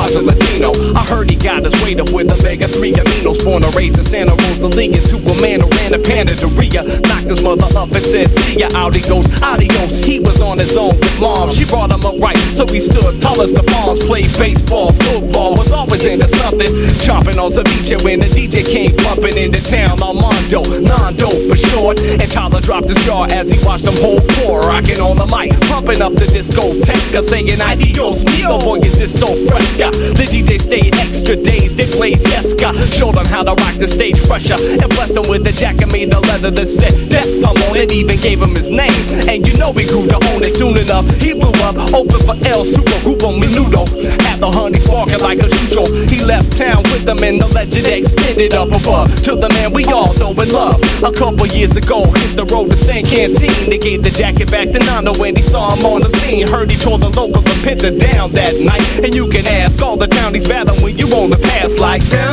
Marshall Latino. I heard he got his weight up with omega-3 aminos. Born and raised in Santa Rosalia to a man who ran a panaderia. Knocked his mother up and said, see ya, out he goes, adios. He was on his own with mom. She brought him up right, so he stood tall as the palms. Played baseball, football, was always into something. Chopping on ceviche when the DJ came bumping into town. Armando, Nando for short. And Tyler dropped his jaw as he watched them whole core. Rocking on the mic, pumping up the discoteca, saying adios, mio, boy, is this so fresca. The DJ stayed extra days, they played Yeska. Showed him how to rock the stage fresher. And blessed him with the jacket made of leather that said death. I'm on it, even gave him his name. And you know he grew to own it soon enough. He blew up, open for El Super Grupo Menudo. Had the honey sparking like a chucho. He left town with them and the legend extended up above to the man we all know and love. A couple years ago, hit the road to San Canteen. They gave the jacket back to Nando when he saw him on the scene. Heard he tore the local to Pinta down that night. And you can ask all the townies battling when you on the pass like